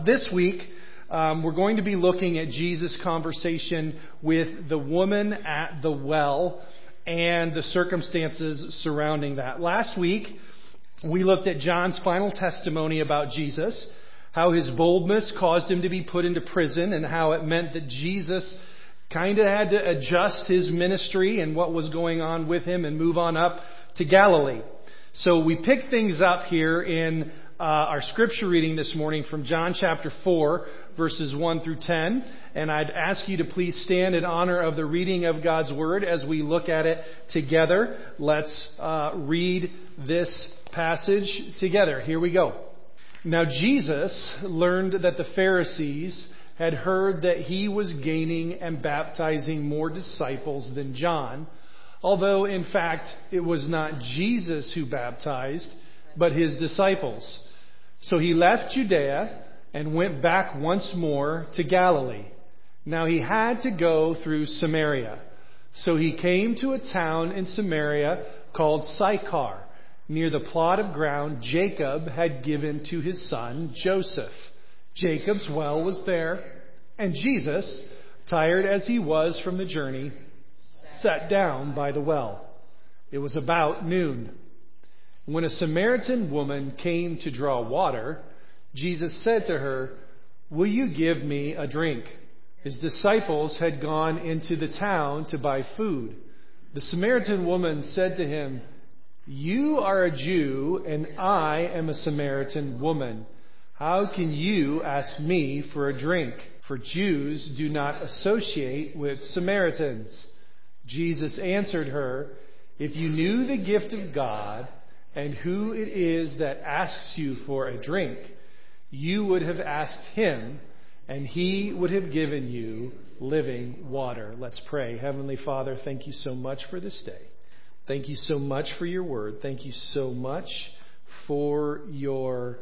This week, we're going to be looking at Jesus' conversation with the woman at the well and the circumstances surrounding that. Last week, we looked at John's final testimony about Jesus, how his boldness caused him to be put into prison, and how it meant that Jesus kind of had to adjust his ministry and what was going on with him and move on up to Galilee. So we pick things up here in our scripture reading this morning from John chapter 4, verses 1 through 10. And I'd ask you to please stand in honor of the reading of God's Word as we look at it together. Let's read this passage together. Here we go. Now Jesus learned that the Pharisees had heard that he was gaining and baptizing more disciples than John, although in fact it was not Jesus who baptized, but his disciples. So he left Judea and went back once more to Galilee. Now he had to go through Samaria. So he came to a town in Samaria called Sychar, near the plot of ground Jacob had given to his son Joseph. Jacob's well was there, and Jesus, tired as he was from the journey, sat down by the well. It was about noon. When a Samaritan woman came to draw water, Jesus said to her, "Will you give me a drink?" His disciples had gone into the town to buy food. The Samaritan woman said to him, "You are a Jew, and I am a Samaritan woman. How can you ask me for a drink? For Jews do not associate with Samaritans." Jesus answered her, "If you knew the gift of God and who it is that asks you for a drink, you would have asked him, and he would have given you living water." Let's pray. Heavenly Father, thank you so much for this day. Thank you so much for your word. Thank you so much for your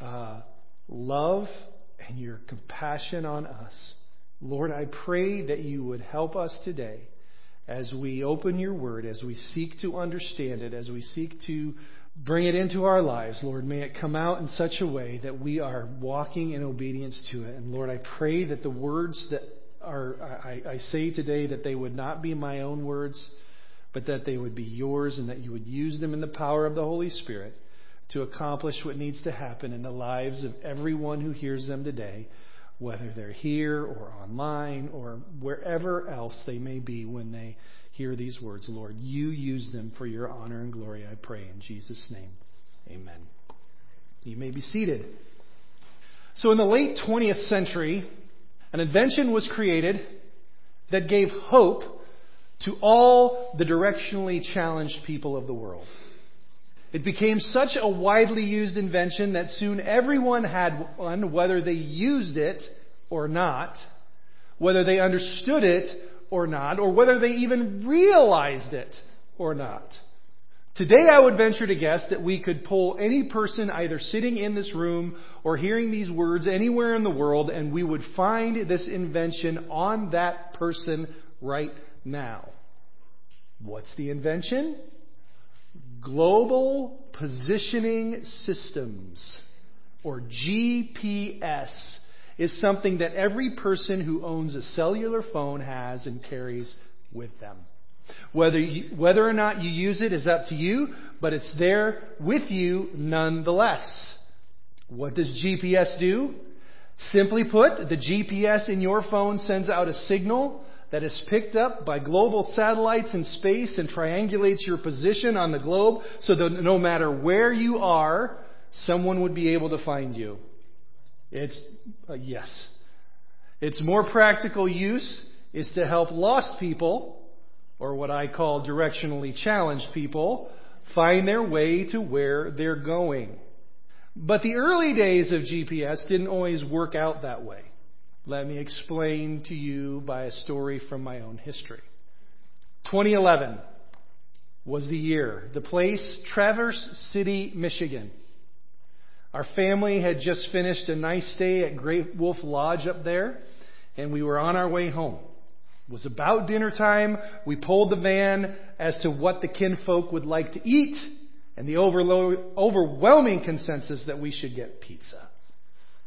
love and your compassion on us. Lord, I pray that you would help us today as we open your word, as we seek to understand it, as we seek to bring it into our lives. Lord, may it come out in such a way that we are walking in obedience to it. And Lord, I pray that the words that I say today, that they would not be my own words, but that they would be yours, and that you would use them in the power of the Holy Spirit to accomplish what needs to happen in the lives of everyone who hears them today, whether they're here or online or wherever else they may be when they hear these words. Lord, you use them for your honor and glory, I pray in Jesus' name. Amen. You may be seated. So in the late 20th century, an invention was created that gave hope to all the directionally challenged people of the world. It became such a widely used invention that soon everyone had one, whether they used it or not, whether they understood it or not, or whether they even realized it or not. Today I would venture to guess that we could pull any person either sitting in this room or hearing these words anywhere in the world, and we would find this invention on that person right now. What's the invention? Global Positioning Systems, or GPS, is something that every person who owns a cellular phone has and carries with them. Whether or not you use it is up to you, but it's there with you nonetheless. What does GPS do? Simply put, the GPS in your phone sends out a signal that is picked up by global satellites in space and triangulates your position on the globe so that no matter where you are, someone would be able to find you. Its more practical use is to help lost people, or what I call directionally challenged people, find their way to where they're going. But the early days of GPS didn't always work out that way. Let me explain to you by a story from my own history. 2011 was the year. The place, Traverse City, Michigan. Our family had just finished a nice stay at Great Wolf Lodge up there, and we were on our way home. It was about dinner time. We polled the van as to what the kinfolk would like to eat, and the overwhelming consensus that we should get pizza.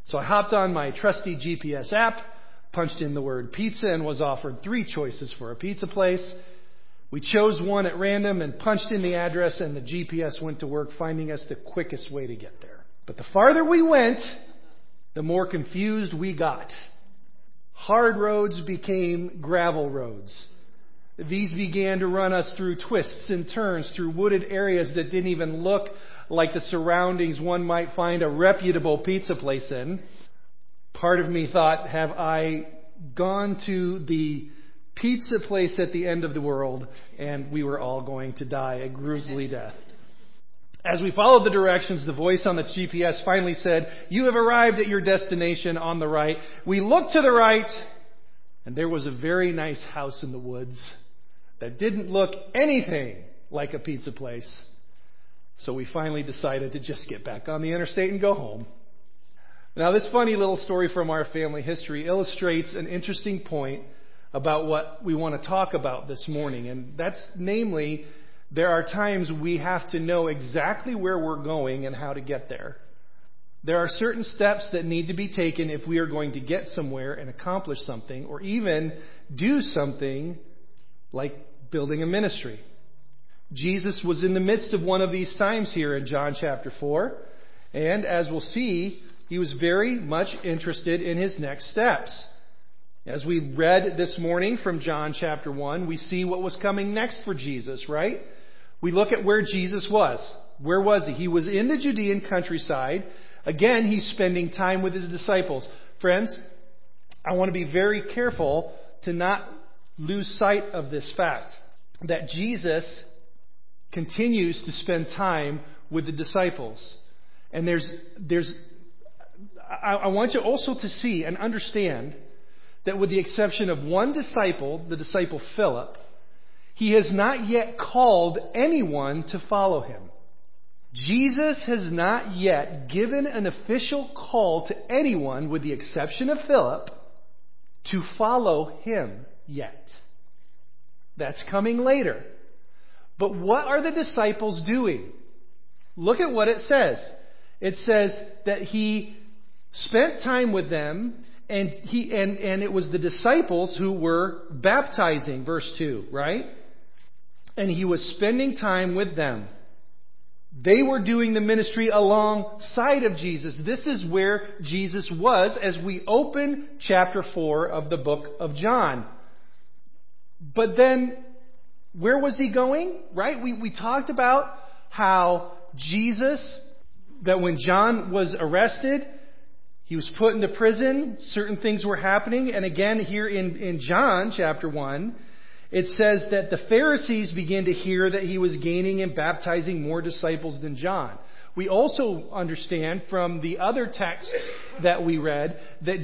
So I hopped on my trusty GPS app, punched in the word pizza, and was offered 3 choices for a pizza place. We chose one at random and punched in the address, and the GPS went to work finding us the quickest way to get there. But the farther we went, the more confused we got. Hard roads became gravel roads. These began to run us through twists and turns, through wooded areas that didn't even look like the surroundings one might find a reputable pizza place in. Part of me thought, have I gone to the pizza place at the end of the world and we were all going to die a grisly death? As we followed the directions, the voice on the GPS finally said, "You have arrived at your destination on the right." We looked to the right, and there was a very nice house in the woods that didn't look anything like a pizza place. So we finally decided to just get back on the interstate and go home. Now, this funny little story from our family history illustrates an interesting point about what we want to talk about this morning. And that's namely, there are times we have to know exactly where we're going and how to get there. There are certain steps that need to be taken if we are going to get somewhere and accomplish something, or even do something like building a ministry. Jesus was in the midst of one of these times here in John chapter 4. And as we'll see, he was very much interested in his next steps. As we read this morning from John chapter 1, we see what was coming next for Jesus, right? We look at where Jesus was. Where was he? He was in the Judean countryside. Again, he's spending time with his disciples. Friends, I want to be very careful to not lose sight of this fact that Jesus continues to spend time with the disciples. And I want you also to see and understand that with the exception of one disciple, the disciple Philip, he has not yet called anyone to follow him. Jesus has not yet given an official call to anyone, with the exception of Philip, to follow him yet. That's coming later. But what are the disciples doing? Look at what it says. It says that he spent time with them, and it was the disciples who were baptizing, verse 2, right? And he was spending time with them. They were doing the ministry alongside of Jesus. This is where Jesus was as we open chapter 4 of the book of John. But then, where was he going? Right? We talked about how Jesus, that when John was arrested, he was put into prison. Certain things were happening. And again, here in John chapter 1, it says that the Pharisees began to hear that he was gaining and baptizing more disciples than John. We also understand from the other texts that we read that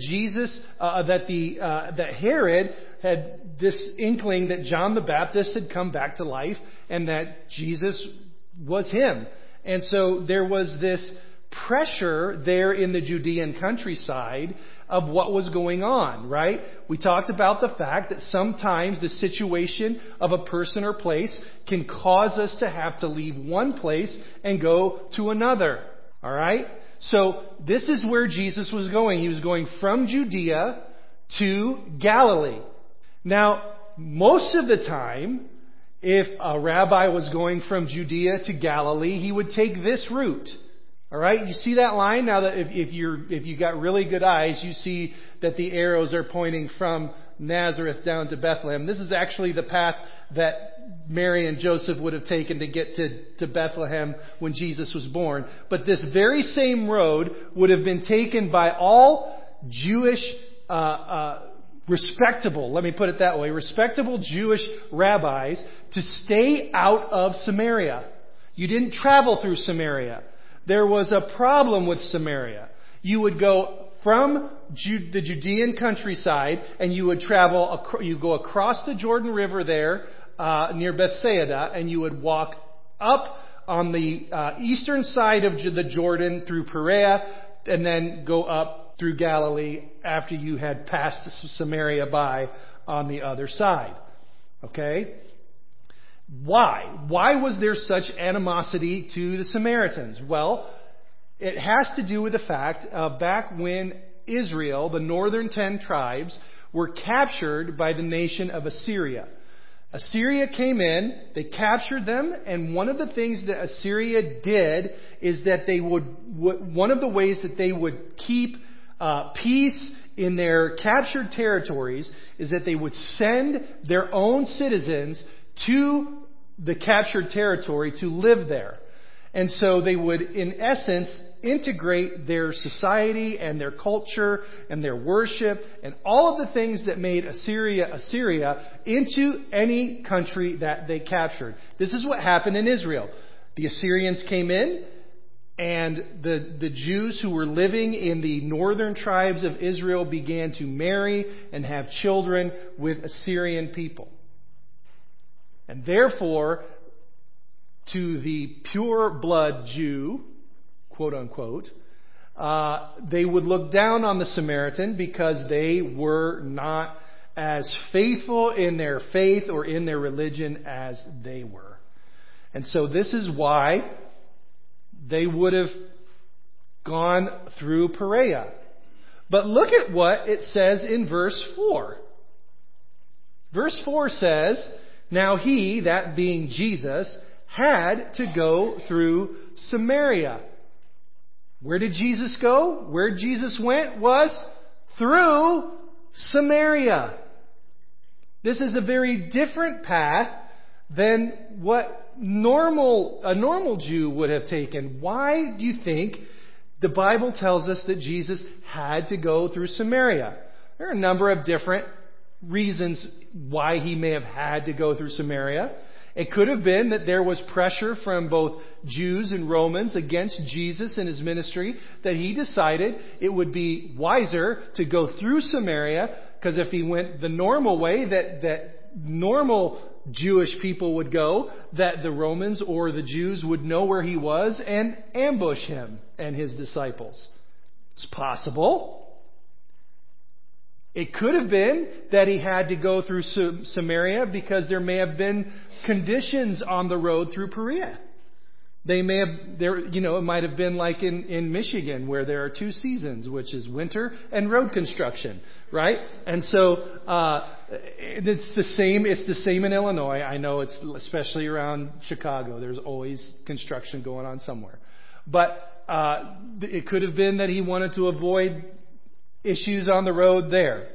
that Herod had this inkling that John the Baptist had come back to life and that Jesus was him. And so there was this pressure there in the Judean countryside of what was going on, right? We talked about the fact that sometimes the situation of a person or place can cause us to have to leave one place and go to another. All right? So this is where Jesus was going. He was going from Judea to Galilee. Now, most of the time, if a rabbi was going from Judea to Galilee, he would take this route. All right, you see that line? Now that if you got really good eyes, you see that the arrows are pointing from Nazareth down to Bethlehem. This is actually the path that Mary and Joseph would have taken to get to Bethlehem when Jesus was born. But this very same road would have been taken by all Jewish, respectable, let me put it that way, respectable Jewish rabbis to stay out of Samaria. You didn't travel through Samaria. There was a problem with Samaria. You would go from the Judean countryside and you would you go across the Jordan River there near Bethsaida, and you would walk up on the eastern side of the Jordan through Perea and then go up through Galilee after you had passed Samaria by on the other side. Okay? Why? Why was there such animosity to the Samaritans? Well, It has to do with the fact back when Israel, the northern 10 tribes, were captured by the nation of Assyria. Assyria came in, they captured them, and one of the things that Assyria did is that they one of the ways that they would keep peace in their captured territories is that they would send their own citizens to the captured territory to live there. And so they would, in essence, integrate their society and their culture and their worship and all of the things that made Assyria into any country that they captured. This is what happened in Israel. The Assyrians came in, and the Jews who were living in the northern tribes of Israel began to marry and have children with Assyrian people. And therefore, to the pure blood Jew, quote unquote, they would look down on the Samaritan because they were not as faithful in their faith or in their religion as they were. And so this is why they would have gone through Perea. But look at what it says in verse 4. Verse 4 says, "Now he," that being Jesus, "had to go through Samaria." Where did Jesus go? Where Jesus went was through Samaria. This is a very different path than what a normal Jew would have taken. Why do you think the Bible tells us that Jesus had to go through Samaria? There are a number of different reasons why he may have had to go through Samaria. It could have been that there was pressure from both Jews and Romans against Jesus and his ministry, that he decided it would be wiser to go through Samaria, because if he went the normal way that normal Jewish people would go, that the Romans or the Jews would know where he was and ambush him and his disciples. It's possible. It could have been that he had to go through Samaria because there may have been conditions on the road through Perea. It might have been like in Michigan, where there are two seasons, which is winter and road construction, right? And so it's the same in Illinois. I know it's especially around Chicago. There's always construction going on somewhere. But it could have been that he wanted to avoid issues on the road there.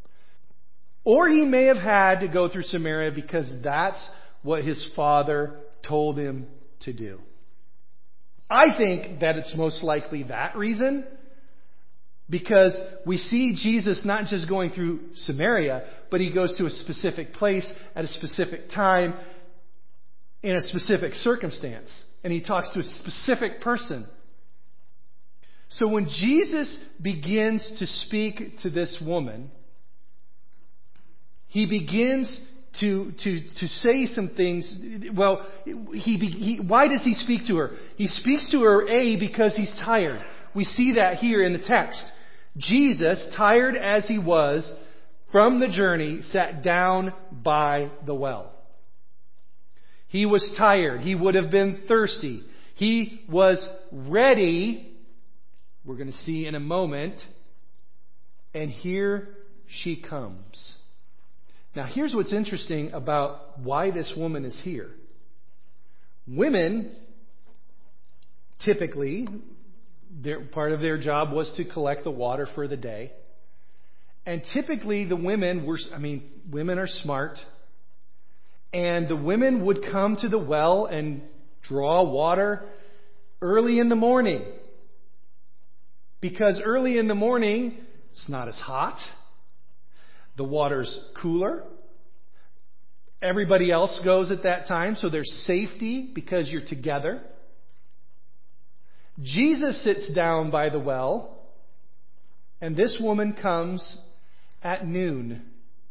Or he may have had to go through Samaria because that's what his father told him to do. I think that it's most likely that reason, because we see Jesus not just going through Samaria, but he goes to a specific place at a specific time in a specific circumstance. And he talks to a specific person. So when Jesus begins to speak to this woman, he begins to say some things. Well, why does he speak to her? He speaks to her, because he's tired. We see that here in the text. Jesus, tired as he was from the journey, sat down by the well. He was tired. He would have been thirsty. He was ready. We're going to see in a moment. And here she comes. Now, here's what's interesting about why this woman is here. Women, typically, part of their job was to collect the water for the day. And typically, women are smart. And the women would come to the well and draw water early in the morning. Because early in the morning, it's not as hot. The water's cooler. Everybody else goes at that time, so there's safety because you're together. Jesus sits down by the well, and this woman comes at noon,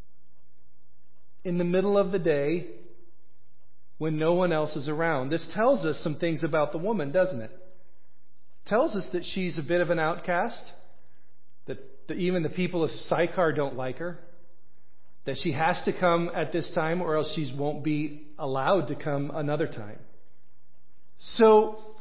in the middle of the day, when no one else is around. This tells us some things about the woman, doesn't it? It tells us that she's a bit of an outcast, that even the people of Sychar don't like her, that she has to come at this time or else she won't be allowed to come another time. So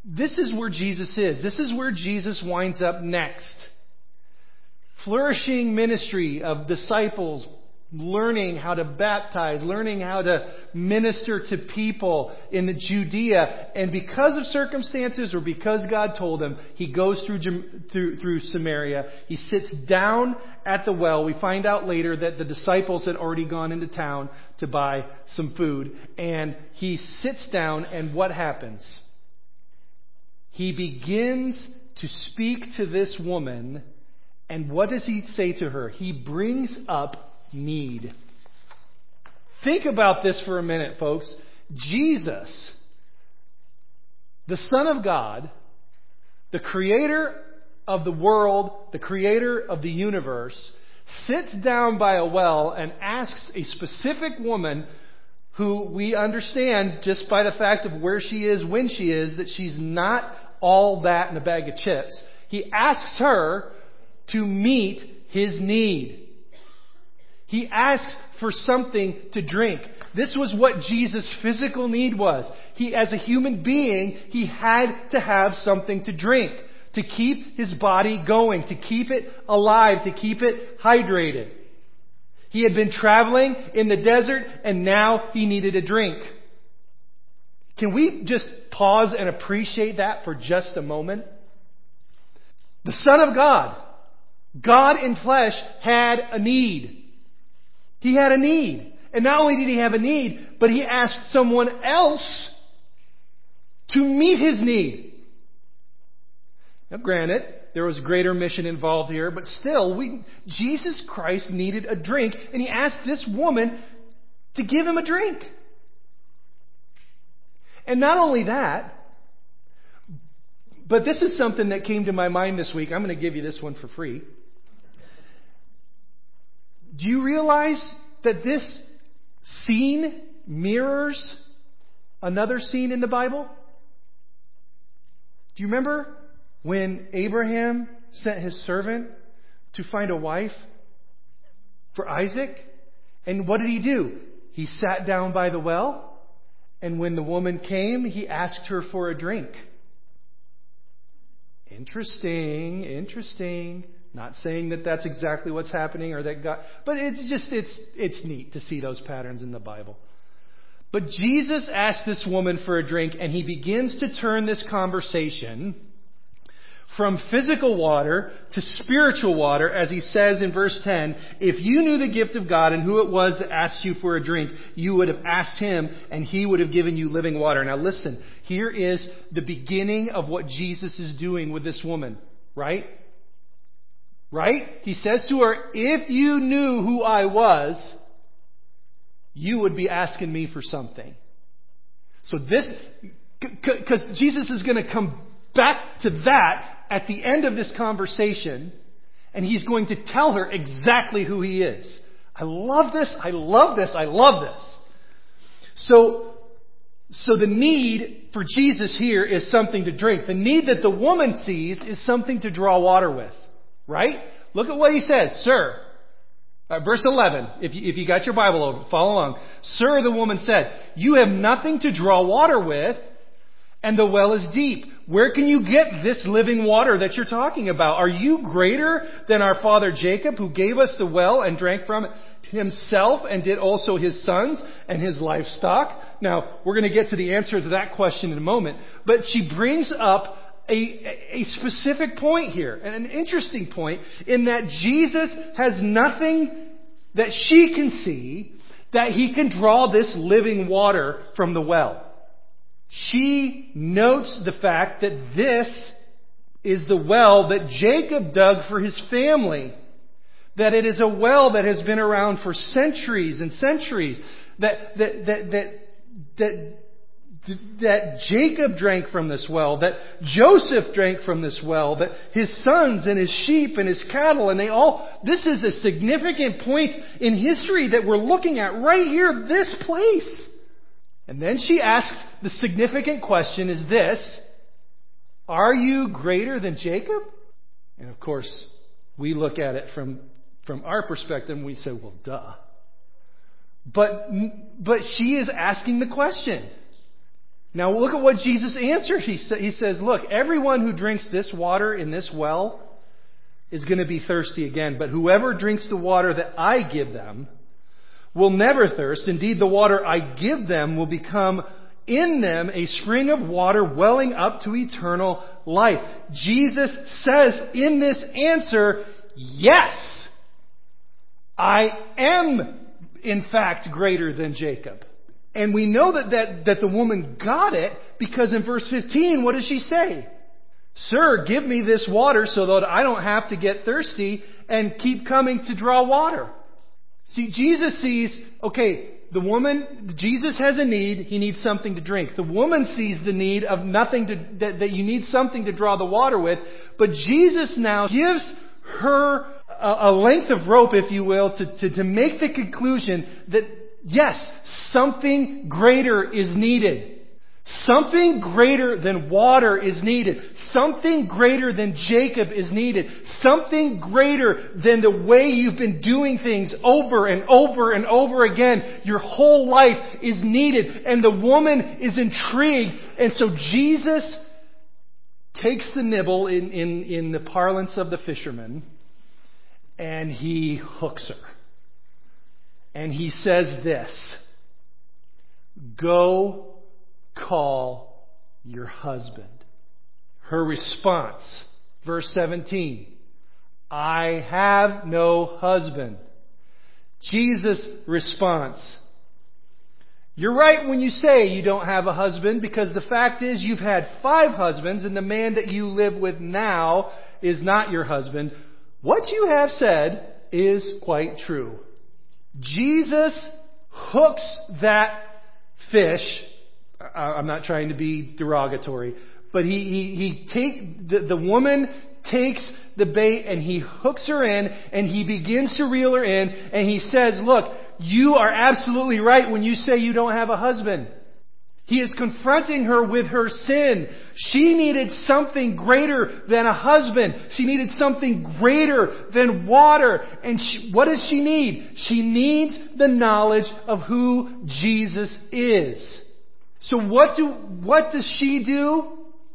this is where Jesus is. This is where Jesus winds up next. Flourishing ministry of disciples, learning how to baptize, learning how to minister to people in the Judea. And because of circumstances or because God told him, he goes through Samaria. He sits down at the well. We find out later that the disciples had already gone into town to buy some food. And he sits down, and what happens? He begins to speak to this woman. And what does he say to her? He brings up need. Think about this for a minute, folks. Jesus, the Son of God, the creator of the world, the creator of the universe, sits down by a well and asks a specific woman who we understand just by the fact of where she is, when she is, that she's not all that in a bag of chips. He asks her to meet his need. He asks for something to drink. This was what Jesus' physical need was. He, as a human being, he had to have something to drink, to keep his body going, to keep it alive, to keep it hydrated. He had been traveling in the desert, and now he needed a drink. Can we just pause and appreciate that for just a moment? The Son of God, God in flesh, had a need. He had a need. And not only did he have a need, but he asked someone else to meet his need. Now granted, there was greater mission involved here, but still, Jesus Christ needed a drink, and he asked this woman to give him a drink. And not only that, but this is something that came to my mind this week. I'm going to give you this one for free. Do you realize that this scene mirrors another scene in the Bible? Do you remember when Abraham sent his servant to find a wife for Isaac? And what did he do? He sat down by the well, and when the woman came, he asked her for a drink. Interesting. Not saying that that's exactly what's happening or that God, but it's neat to see those patterns in the Bible. But Jesus asked this woman for a drink, and he begins to turn this conversation from physical water to spiritual water, as he says in verse 10, if you knew the gift of God and who it was that asked you for a drink, you would have asked him and he would have given you living water. Now listen, here is the beginning of what Jesus is doing with this woman, right? Right? He says to her, if you knew who I was, you would be asking me for something. So this, because Jesus is going to come back to that at the end of this conversation, and he's going to tell her exactly who he is. I love this. So the need for Jesus here is something to drink. The need that the woman sees is something to draw water with. Right? Look at what he says. Sir, verse 11, if you got your Bible open, follow along. Sir, the woman said, you have nothing to draw water with, and the well is deep. Where can you get this living water that you're talking about? Are you greater than our father Jacob, who gave us the well and drank from it himself, and did also his sons and his livestock? Now, we're going to get to the answer to that question in a moment. But she brings up a specific point here, and an interesting point, in that Jesus has nothing that she can see that he can draw this living water from the well. She notes the fact that this is the well that Jacob dug for his family. That it is a well that has been around for centuries and centuries. That Jacob drank from this well, that Joseph drank from this well, that his sons and his sheep and his cattle, and this is a significant point in history that we're looking at right here, this place. And then she asks the significant question is this, are you greater than Jacob? And of course, we look at it from our perspective and we say, well, duh. But she is asking the question. Now look at what Jesus answered. He says, look, everyone who drinks this water in this well is going to be thirsty again. But whoever drinks the water that I give them will never thirst. Indeed, the water I give them will become in them a spring of water welling up to eternal life. Jesus says in this answer, yes, I am in fact greater than Jacob. And we know that the woman got it because in verse 15, what does she say? Sir, give me this water so that I don't have to get thirsty and keep coming to draw water. See, Jesus sees, okay, Jesus has a need. He needs something to drink. The woman sees the need of that you need something to draw the water with. But Jesus now gives her a length of rope, if you will, to make the conclusion that yes, something greater is needed. Something greater than water is needed. Something greater than Jacob is needed. Something greater than the way you've been doing things over and over and over again. Your whole life is needed. And the woman is intrigued. And so Jesus takes the nibble in the parlance of the fishermen and he hooks her. And he says this, go call your husband. Her response, verse 17, I have no husband. Jesus' response, you're right when you say you don't have a husband, because the fact is you've had 5 husbands and the man that you live with now is not your husband. What you have said is quite true. Jesus hooks that fish. I'm not trying to be derogatory, but the woman takes the bait and he hooks her in and he begins to reel her in and he says, look, you are absolutely right when you say you don't have a husband. He is confronting her with her sin. She needed something greater than a husband. She needed something greater than water. And what does she need? She needs the knowledge of who Jesus is. So what does she do?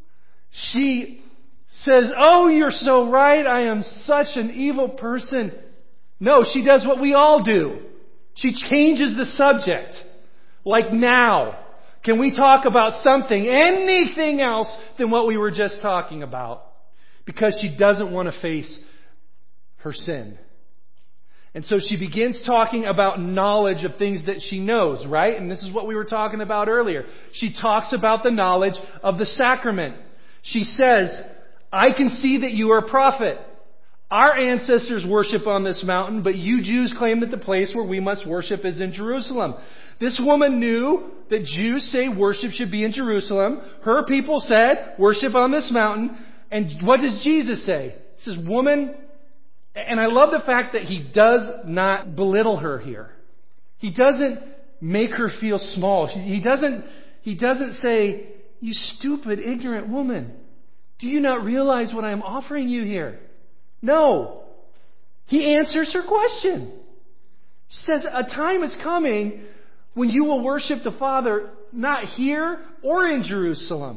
She says, oh, you're so right. I am such an evil person. No, she does what we all do. She changes the subject. Like now. Can we talk about something, anything else than what we were just talking about? Because she doesn't want to face her sin. And so she begins talking about knowledge of things that she knows, right? And this is what we were talking about earlier. She talks about the knowledge of the sacrament. She says, I can see that you are a prophet. Our ancestors worship on this mountain, but you Jews claim that the place where we must worship is in Jerusalem. This woman knew that Jews say worship should be in Jerusalem. Her people said worship on this mountain. And what does Jesus say? He says, woman, and I love the fact that he does not belittle her here. He doesn't make her feel small. He doesn't say, you stupid, ignorant woman. Do you not realize what I am offering you here? No. He answers her question. He says, a time is coming when you will worship the Father not here or in Jerusalem.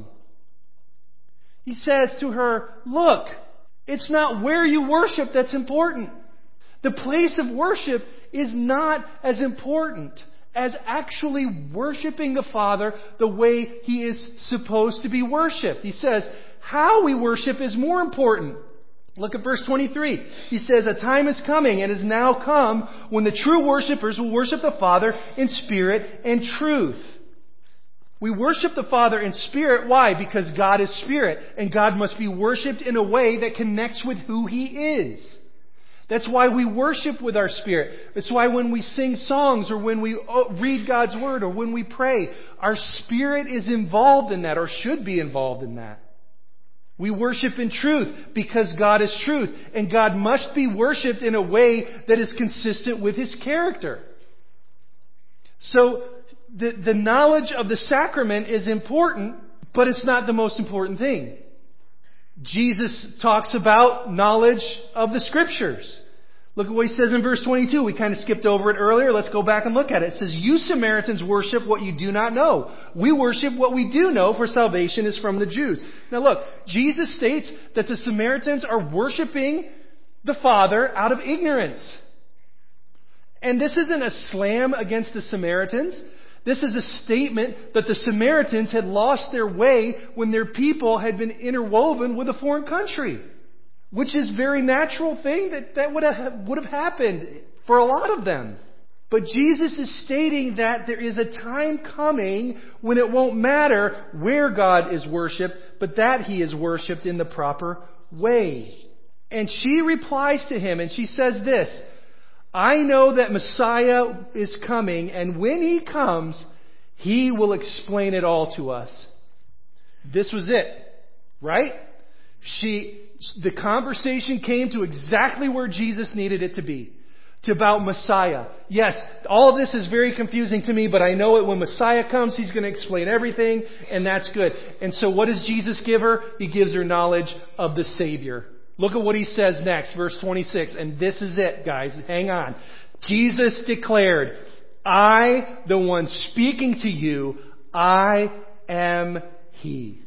He says to her, look, it's not where you worship that's important. The place of worship is not as important as actually worshiping the Father the way He is supposed to be worshipped. He says, how we worship is more important. Look at verse 23. He says, a time is coming and has now come when the true worshipers will worship the Father in spirit and truth. We worship the Father in spirit. Why? Because God is spirit and God must be worshipped in a way that connects with who He is. That's why we worship with our spirit. That's why when we sing songs or when we read God's Word or when we pray, our spirit is involved in that or should be involved in that. We worship in truth because God is truth. And God must be worshipped in a way that is consistent with His character. So the knowledge of the sacrament is important, but it's not the most important thing. Jesus talks about knowledge of the Scriptures. Look at what he says in verse 22. We kind of skipped over it earlier. Let's go back and look at it. It says, "You Samaritans worship what you do not know. We worship what we do know, for salvation is from the Jews." Now look, Jesus states that the Samaritans are worshiping the Father out of ignorance. And this isn't a slam against the Samaritans. This is a statement that the Samaritans had lost their way when their people had been interwoven with a foreign country. Which is a very natural thing that would have happened for a lot of them. But Jesus is stating that there is a time coming when it won't matter where God is worshipped, but that He is worshipped in the proper way. And she replies to him and she says this, "I know that Messiah is coming, and when He comes, He will explain it all to us." This was it, right? The conversation came to exactly where Jesus needed it to be. To about Messiah. Yes, all of this is very confusing to me, but I know it when Messiah comes, He's going to explain everything, and that's good. And so what does Jesus give her? He gives her knowledge of the Savior. Look at what He says next, verse 26. And this is it, guys. Hang on. Jesus declared, "I, the one speaking to you, I am He.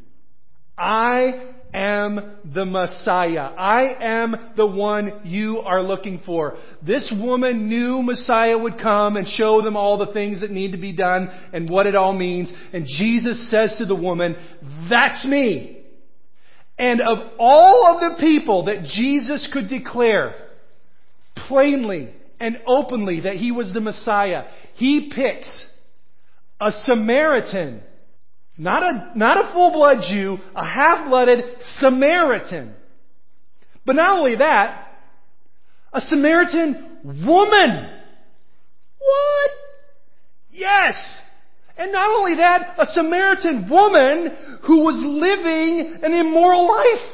I am the Messiah. I am the one you are looking for." This woman knew Messiah would come and show them all the things that need to be done and what it all means. And Jesus says to the woman, "That's me." And of all of the people that Jesus could declare plainly and openly that He was the Messiah, He picks a Samaritan. Not a full-blood Jew, a half-blooded Samaritan. But not only that, a Samaritan woman. What? Yes. And not only that, a Samaritan woman who was living an immoral life.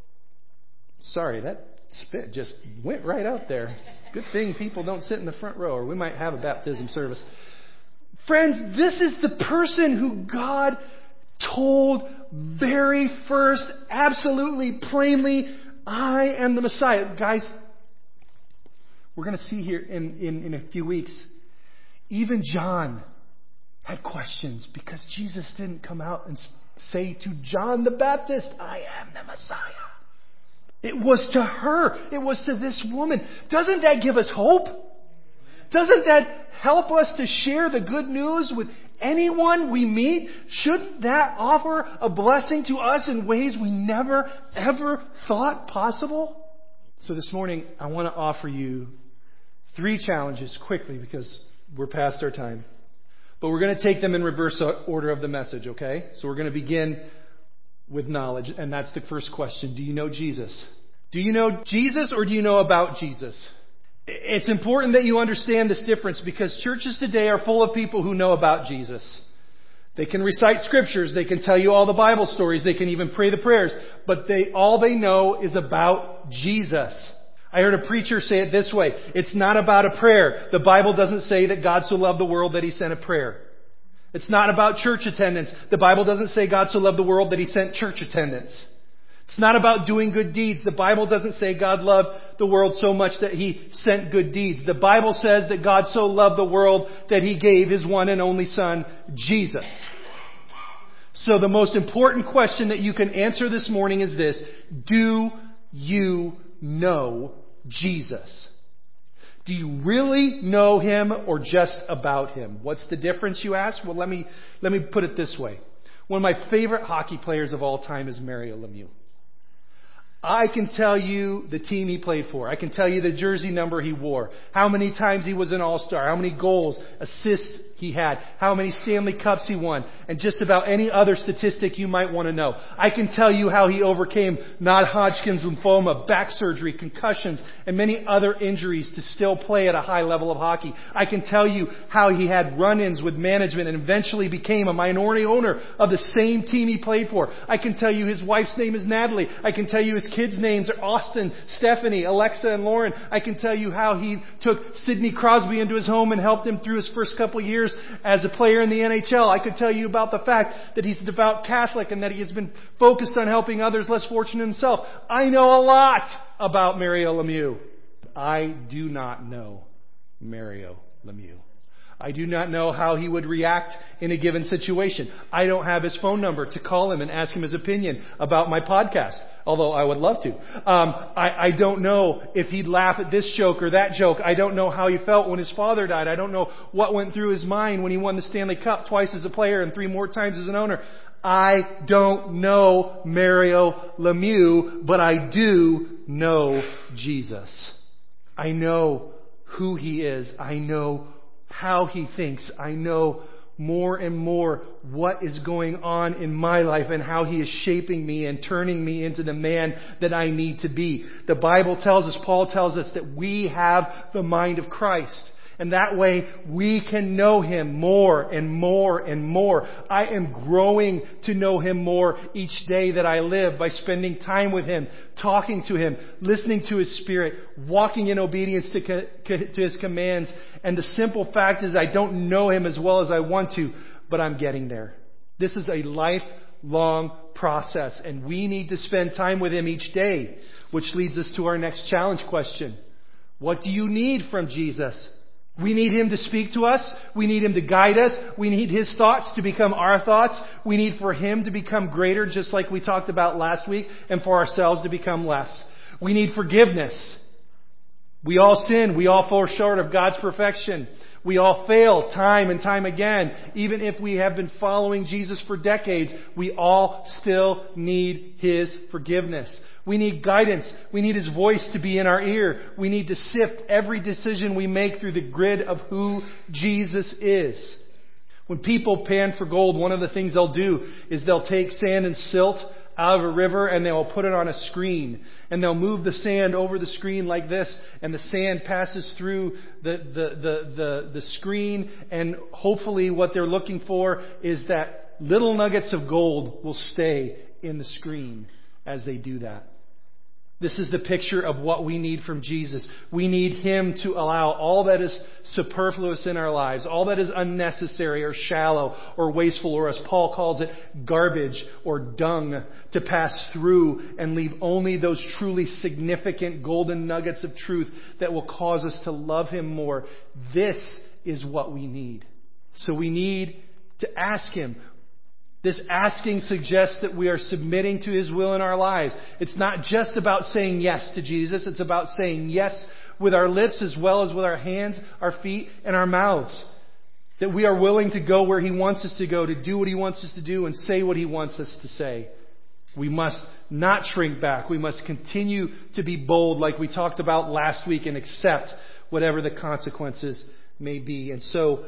Sorry, that spit just went right out there. Good thing people don't sit in the front row, or we might have a baptism service. Friends, this is the person who God told very first, absolutely plainly, "I am the Messiah." Guys, we're going to see here in a few weeks, even John had questions because Jesus didn't come out and say to John the Baptist, "I am the Messiah." It was to her. It was to this woman. Doesn't that give us hope? Doesn't that help us to share the good news with anyone we meet? Shouldn't that offer a blessing to us in ways we never, ever thought possible? So this morning, I want to offer you 3 challenges quickly because we're past our time. But we're going to take them in reverse order of the message, okay? So we're going to begin with knowledge, and that's the first question. Do you know Jesus? Do you know Jesus, or do you know about Jesus? It's important that you understand this difference because churches today are full of people who know about Jesus. They can recite scriptures. They can tell you all the Bible stories. They can even pray the prayers. But all they know is about Jesus. I heard a preacher say it this way. It's not about a prayer. The Bible doesn't say that God so loved the world that He sent a prayer. It's not about church attendance. The Bible doesn't say God so loved the world that He sent church attendance. It's not about doing good deeds. The Bible doesn't say God loved the world so much that He sent good deeds. The Bible says that God so loved the world that He gave His one and only Son, Jesus. So the most important question that you can answer this morning is this. Do you know Jesus? Do you really know Him or just about Him? What's the difference, you ask? Well, let me put it this way. One of my favorite hockey players of all time is Mario Lemieux. I can tell you the team he played for. I can tell you the jersey number he wore. How many times he was an all-star. How many goals, assists he had. How many Stanley Cups he won. And just about any other statistic you might want to know. I can tell you how he overcame non-Hodgkin's lymphoma, back surgery, concussions, and many other injuries to still play at a high level of hockey. I can tell you how he had run-ins with management and eventually became a minority owner of the same team he played for. I can tell you his wife's name is Natalie. I can tell you his kids' names are Austin, Stephanie, Alexa, and Lauren. I can tell you how he took Sidney Crosby into his home and helped him through his first couple of years as a player in the NHL. I could tell you about the fact that he's a devout Catholic and that he has been focused on helping others less fortunate himself. I know a lot about Mario Lemieux. I do not know Mario Lemieux. I do not know how he would react in a given situation. I don't have his phone number to call him and ask him his opinion about my podcast, although I would love to. I don't know if he'd laugh at this joke or that joke. I don't know how he felt when his father died. I don't know what went through his mind when he won the Stanley Cup twice as a player and 3 more times as an owner. I don't know Mario Lemieux, but I do know Jesus. I know who he is. I know how he thinks. I know more and more what is going on in my life and how he is shaping me and turning me into the man that I need to be. The Bible tells us, Paul tells us, that we have the mind of Christ. And that way we can know him more and more and more. I am growing to know him more each day that I live by spending time with him, talking to him, listening to his Spirit, walking in obedience to his commands. And the simple fact is I don't know him as well as I want to, but I'm getting there. This is a lifelong process, and we need to spend time with him each day, which leads us to our next challenge question. What do you need from Jesus? We need him to speak to us. We need him to guide us. We need his thoughts to become our thoughts. We need for him to become greater, just like we talked about last week, and for ourselves to become less. We need forgiveness. We all sin. We all fall short of God's perfection. We all fail time and time again. Even if we have been following Jesus for decades, we all still need his forgiveness. We need guidance. We need his voice to be in our ear. We need to sift every decision we make through the grid of who Jesus is. When people pan for gold, one of the things they'll do is they'll take sand and silt out of a river and they'll put it on a screen. And they'll move the sand over the screen like this, and the sand passes through the screen, and hopefully what they're looking for is that little nuggets of gold will stay in the screen as they do that. This is the picture of what we need from Jesus. We need him to allow all that is superfluous in our lives, all that is unnecessary or shallow or wasteful, or as Paul calls it, garbage or dung, to pass through and leave only those truly significant golden nuggets of truth that will cause us to love him more. This is what we need. So we need to ask him. This asking suggests that we are submitting to his will in our lives. It's not just about saying yes to Jesus. It's about saying yes with our lips as well as with our hands, our feet, and our mouths. That we are willing to go where he wants us to go, to do what he wants us to do, and say what he wants us to say. We must not shrink back. We must continue to be bold like we talked about last week and accept whatever the consequences may be. And so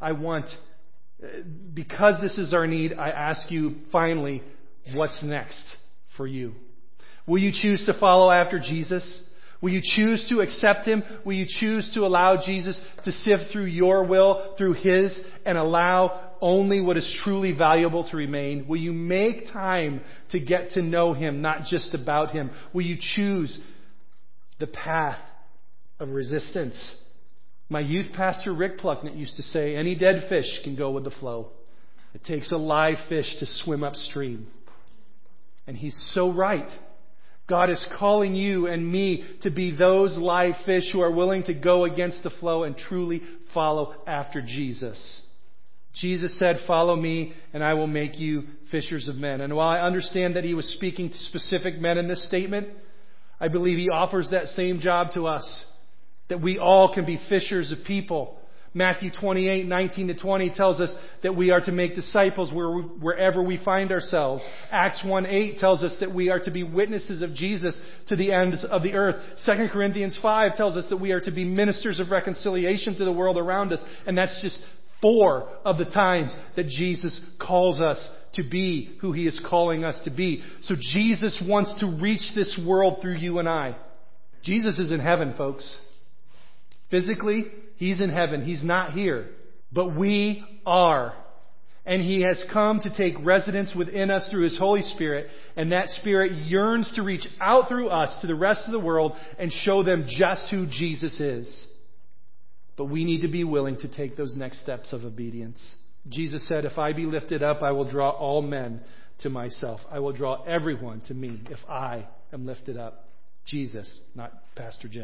because this is our need, I ask you finally, what's next for you? Will you choose to follow after Jesus? Will you choose to accept him? Will you choose to allow Jesus to sift through your will, through his, and allow only what is truly valuable to remain? Will you make time to get to know him, not just about him? Will you choose the path of resistance? My youth pastor, Rick Plucknett, used to say, any dead fish can go with the flow. It takes a live fish to swim upstream. And he's so right. God is calling you and me to be those live fish who are willing to go against the flow and truly follow after Jesus. Jesus said, follow me and I will make you fishers of men. And while I understand that he was speaking to specific men in this statement, I believe he offers that same job to us. That we all can be fishers of people. Matthew 28:19-20 tells us that we are to make disciples wherever we find ourselves. Acts 1:8 tells us that we are to be witnesses of Jesus to the ends of the earth. 2 Corinthians 5 tells us that we are to be ministers of reconciliation to the world around us. And that's just 4 of the times that Jesus calls us to be who he is calling us to be. So Jesus wants to reach this world through you and I. Jesus is in heaven, folks. Physically, he's in heaven. He's not here. But we are. And he has come to take residence within us through his Holy Spirit. And that Spirit yearns to reach out through us to the rest of the world and show them just who Jesus is. But we need to be willing to take those next steps of obedience. Jesus said, if I be lifted up, I will draw all men to myself. I will draw everyone to me if I am lifted up. Jesus, not Pastor Jim.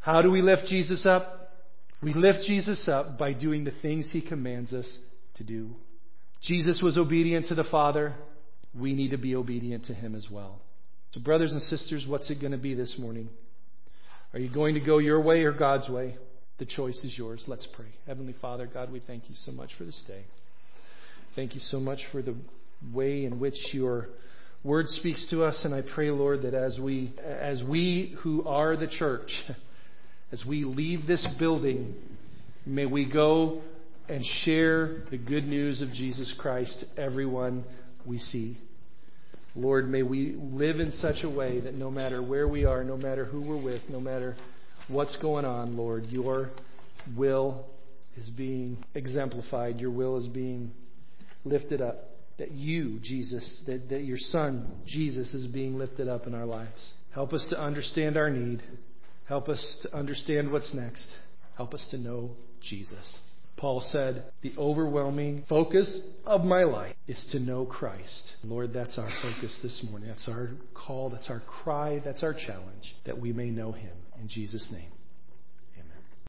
How do we lift Jesus up? We lift Jesus up by doing the things He commands us to do. Jesus was obedient to the Father. We need to be obedient to Him as well. So brothers and sisters, what's it going to be this morning? Are you going to go your way or God's way? The choice is yours. Let's pray. Heavenly Father, God, we thank you so much for this day. Thank you so much for the way in which your word speaks to us. And I pray, Lord, that as we who are the church, as we leave this building, may we go and share the good news of Jesus Christ to everyone we see. Lord, may we live in such a way that no matter where we are, no matter who we're with, no matter what's going on, Lord, your will is being exemplified. Your will is being lifted up. That you, Jesus, that your Son, Jesus, is being lifted up in our lives. Help us to understand our need. Help us to understand what's next. Help us to know Jesus. Paul said, the overwhelming focus of my life is to know Christ. Lord, that's our focus this morning. That's our call. That's our cry. That's our challenge, that we may know Him. In Jesus' name.